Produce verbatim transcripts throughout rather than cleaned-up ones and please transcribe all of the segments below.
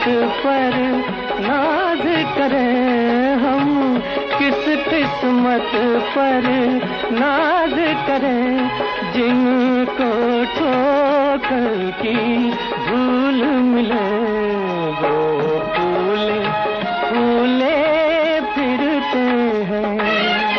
पर नाज करें हम, किस किस्मत पर नाज करें जिनको ठोकर की धूल मिले। वो फूले फूले फिरते हैं।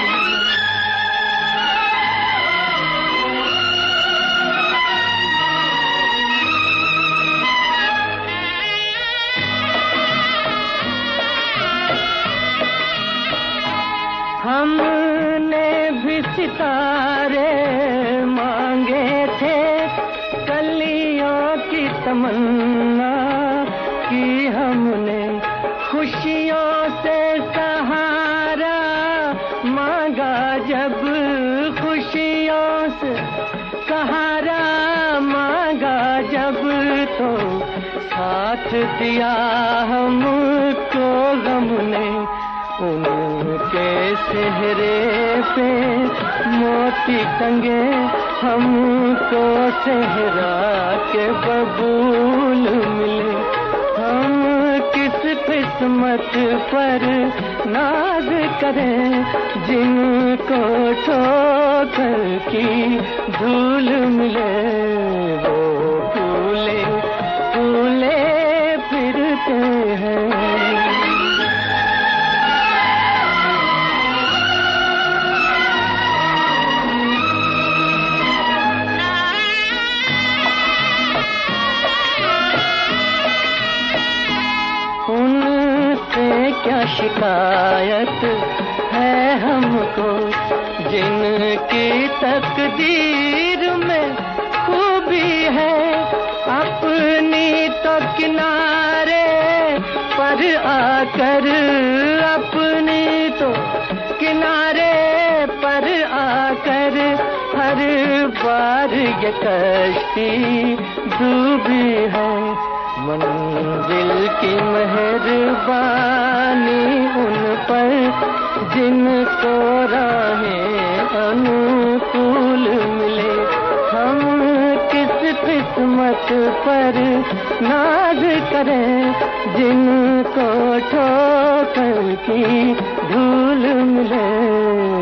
हमने भी सितारे मांगे थे, कलियों की तमन्ना की हमने, खुशियों से सहारा मांगा जब, खुशियों से सहारा मांगा जब, तो साथ दिया हमको गम ने। उनके सेहरे पे मोती टंगे, हमको सेहरा के बबूल मिले। हम किस किस्मत पर नाज करें जिनको ठोकर की धूल मिले। वो फूले फूले फिरते हैं। क्या शिकायत है हमको, जिनकी तकदीर में खूबी है। अपनी तो किनारे पर आकर, अपनी तो किनारे पर आकर हर बार ये कश्ती डूबी है। मंजिल की मेहरबानी उन पर जिनको राहें अनुकूल मिले। हम किस किस्मत पर नाज करें जिनको ठोकर की धूल मिले।